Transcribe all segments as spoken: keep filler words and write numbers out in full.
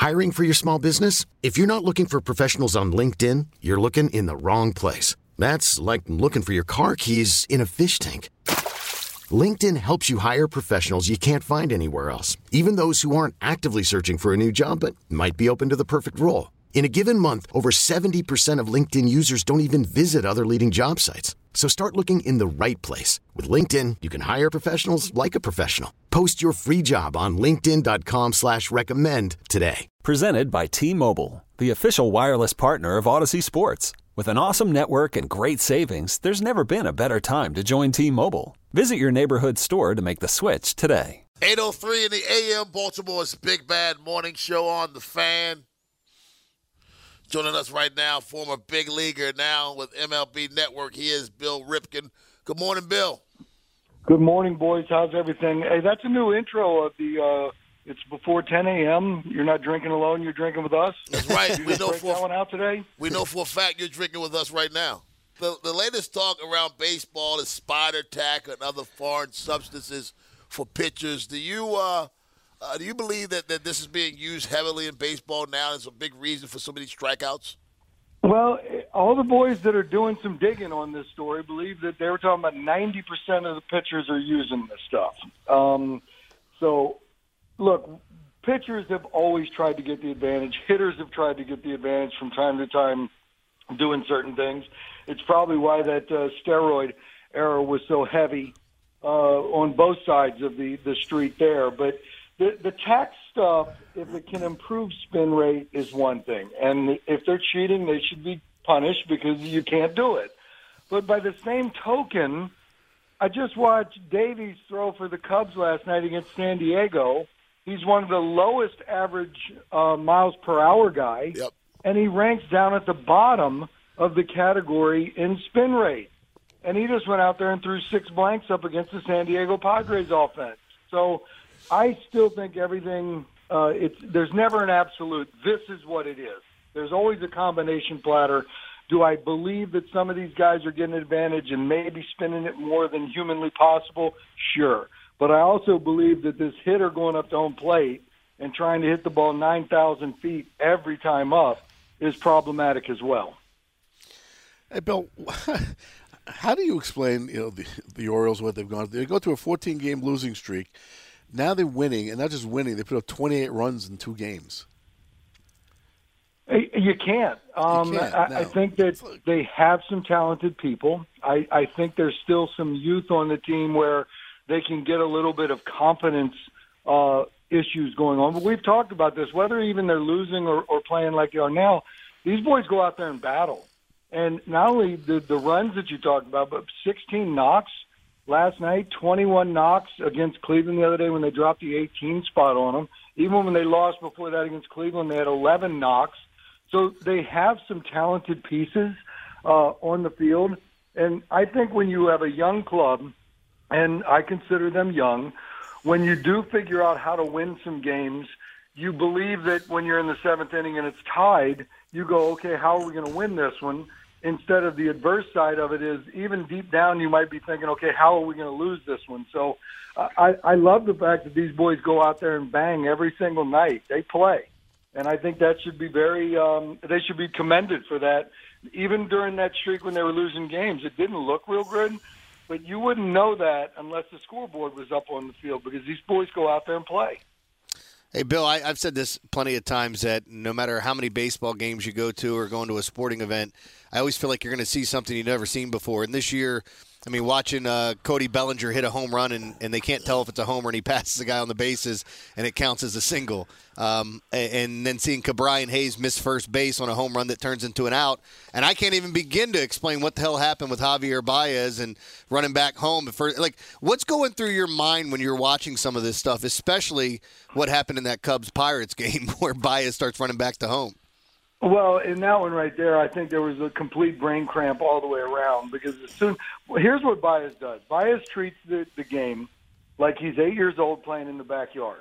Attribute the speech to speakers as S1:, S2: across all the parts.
S1: Hiring for your small business? If you're not looking for professionals on LinkedIn, you're looking in the wrong place. That's like looking for your car keys in a fish tank. LinkedIn helps you hire professionals you can't find anywhere else, even those who aren't actively searching for a new job but might be open to the perfect role. In a given month, over seventy percent of LinkedIn users don't even visit other leading job sites. So start looking in the right place. With LinkedIn, you can hire professionals like a professional. Post your free job on linkedin.com slash recommend today.
S2: Presented by T-Mobile, the official wireless partner of Odyssey Sports. With an awesome network and great savings, there's never been a better time to join T-Mobile. Visit your neighborhood store to make the switch today.
S3: eight oh three in the A M, Baltimore's Big Bad Morning Show on The Fan. Joining us right now, former big leaguer now with M L B Network. He is Bill Ripken. Good morning, Bill.
S4: Good morning, boys. How's everything? Hey, that's a new intro of the uh, it's before ten a.m. You're not drinking alone. You're drinking with us.
S3: That's right.
S4: You
S3: we know
S4: break
S3: for
S4: that one out today.
S3: We know for a fact you're drinking with us right now. The, the latest talk around baseball is spider tack and other foreign substances for pitchers. Do you uh, uh, do you believe that, that this is being used heavily in baseball now? It's a big reason for so many strikeouts.
S4: Well, all the boys that are doing some digging on this story believe that they were talking about ninety percent of the pitchers are using this stuff. Um, so, look, pitchers have always tried to get the advantage. Hitters have tried to get the advantage from time to time doing certain things. It's probably why that uh, steroid era was so heavy uh, on both sides of the, the street there. But the, the tax stuff, if it can improve spin rate, is one thing. And if they're cheating, they should be punished because you can't do it. But by the same token, I just watched Davies throw for the Cubs last night against San Diego. He's one of the lowest average uh, miles per hour guy,
S3: Yep.
S4: and he ranks down at the bottom of the category in spin rate. And he just went out there and threw six blanks up against the San Diego Padres offense. So I still think everything, uh, it's there's never an absolute, this is what it is. There's always a combination platter. Do I believe that some of these guys are getting an advantage and maybe spinning it more than humanly possible? Sure. But I also believe that this hitter going up to home plate and trying to hit the ball nine thousand feet every time up is problematic as well.
S5: Hey, Bill, how do you explain, you know, the, the Orioles, what they've gone through? They go through a fourteen-game losing streak. Now they're winning, and not just winning, they put up twenty-eight runs in two games.
S4: You can't. Um,
S5: you can't
S4: I,
S5: no.
S4: I think that they have some talented people. I, I think there's still some youth on the team where they can get a little bit of confidence uh, issues going on. But we've talked about this, whether even they're losing or, or playing like they are now, these boys go out there and battle. And not only the, the runs that you talked about, but sixteen knocks last night, twenty-one knocks against Cleveland the other day when they dropped the eighteen spot on them. Even when they lost before that against Cleveland, they had eleven knocks. So they have some talented pieces uh, on the field. And I think when you have a young club, and I consider them young, when you do figure out how to win some games, you believe that when you're in the seventh inning and it's tied, you go, okay, how are we going to win this one? Instead of the adverse side of it is, even deep down, you might be thinking, okay, how are we going to lose this one? So uh, I, I love the fact that these boys go out there and bang every single night. They play. And I think that should be very um, – they should be commended for that. Even during that streak when they were losing games, it didn't look real good. But you wouldn't know that unless the scoreboard was up on the field because these boys go out there and play.
S6: Hey, Bill, I, I've said this plenty of times that no matter how many baseball games you go to or going to a sporting event, I always feel like you're going to see something you've never seen before. And this year, I mean, watching uh, Cody Bellinger hit a home run and, and they can't tell if it's a homer and he passes a guy on the bases and it counts as a single. Um, and, and then seeing Cabrian Hayes miss first base on a home run that turns into an out. And I can't even begin to explain what the hell happened with Javier Baez and running back home. For, like, what's going through your mind when you're watching some of this stuff, especially what happened in that Cubs-Pirates game where Baez starts running back to home?
S4: Well, in that one right there, I think there was a complete brain cramp all the way around because as soon well, here's what Baez does. Baez treats the, the game like he's eight years old playing in the backyard,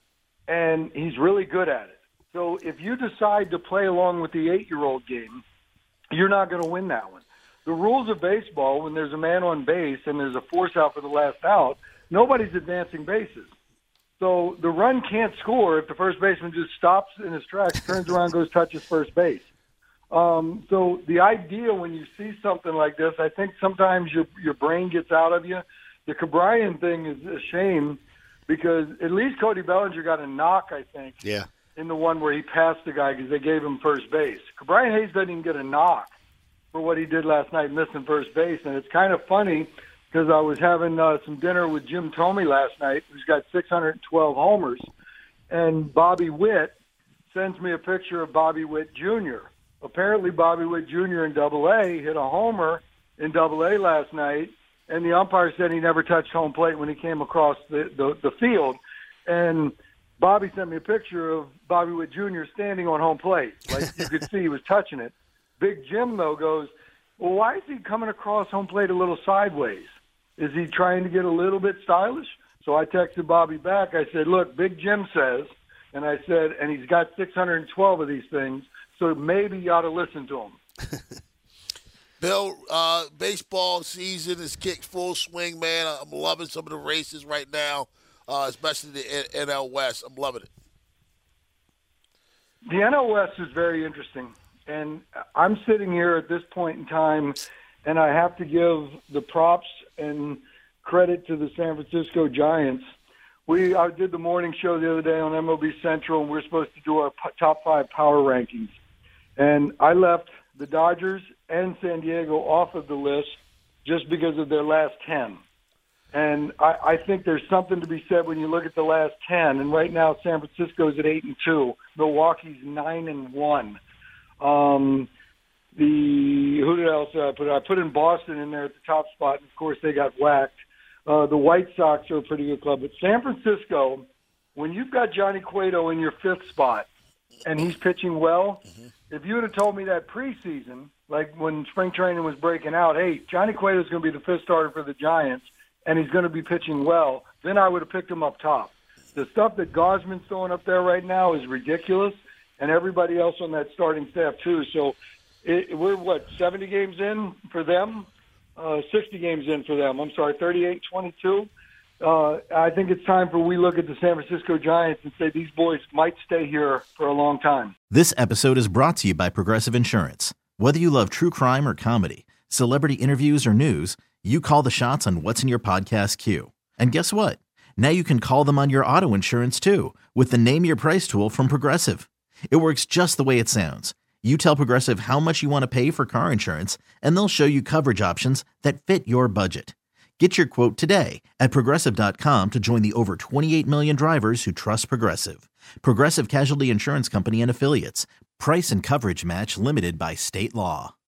S4: and he's really good at it. So if you decide to play along with the eight-year-old game, you're not going to win that one. The rules of baseball, when there's a man on base and there's a force out for the last out, nobody's advancing bases. So the run can't score if the first baseman just stops in his tracks, turns around, goes touches first base. Um, so the idea when you see something like this, I think sometimes your your brain gets out of you. The Cabrian thing is a shame because at least Cody Bellinger got a knock, I think,
S6: yeah.
S4: in the one where he passed the guy because they gave him first base. Cabrian Hayes doesn't even get a knock for what he did last night, missing first base. And it's kind of funny because I was having uh, some dinner with Jim Thome last night, who's got six hundred twelve homers, and Bobby Witt sends me a picture of Bobby Witt Junior Apparently, Bobby Witt Junior in Double A hit a homer in Double A last night, and the umpire said he never touched home plate when he came across the, the, the field. And Bobby sent me a picture of Bobby Witt Junior standing on home plate. Like you could see he was touching it. Big Jim, though, goes, well, why is he coming across home plate a little sideways? Is he trying to get a little bit stylish? So I texted Bobby back. I said, look, Big Jim says, and I said, and he's got six hundred twelve of these things, so maybe you ought to listen to him.
S3: Bill, uh, baseball season is kicked full swing, man. I'm loving some of the races right now, uh, especially the N L West. I'm loving it.
S4: The N L West is very interesting. And I'm sitting here at this point in time, and I have to give the props and credit to the San Francisco Giants. We I did the morning show the other day on M L B Central, and we're supposed to do our p- top five power rankings. And I left the Dodgers and San Diego off of the list just because of their last ten. And I, I think there's something to be said when you look at the last ten. And right now, San Francisco's at eight and two, Milwaukee's nine and one. Um, the who did else uh, put? I put in Boston in there at the top spot, and of course they got whacked. Uh, the White Sox are a pretty good club, but San Francisco, when you've got Johnny Cueto in your fifth spot and he's pitching well, mm-hmm. if you would have told me that preseason, like when spring training was breaking out, hey, Johnny Cueto is going to be the fifth starter for the Giants and he's going to be pitching well, then I would have picked him up top. The stuff that Gosman's throwing up there right now is ridiculous, and everybody else on that starting staff too. So it, we're, what, seventy games in for them? Uh, sixty games in for them. I'm sorry, thirty-eight twenty-two. Uh, I think it's time for we look at the San Francisco Giants and say these boys might stay here for a long time.
S7: This episode is brought to you by Progressive Insurance. Whether you love true crime or comedy, celebrity interviews or news, you call the shots on what's in your podcast queue. And guess what? Now you can call them on your auto insurance too with the Name Your Price tool from Progressive. It works just the way it sounds. You tell Progressive how much you want to pay for car insurance, and they'll show you coverage options that fit your budget. Get your quote today at Progressive dot com to join the over twenty-eight million drivers who trust Progressive. Progressive Casualty Insurance Company and Affiliates. Price and coverage match limited by state law.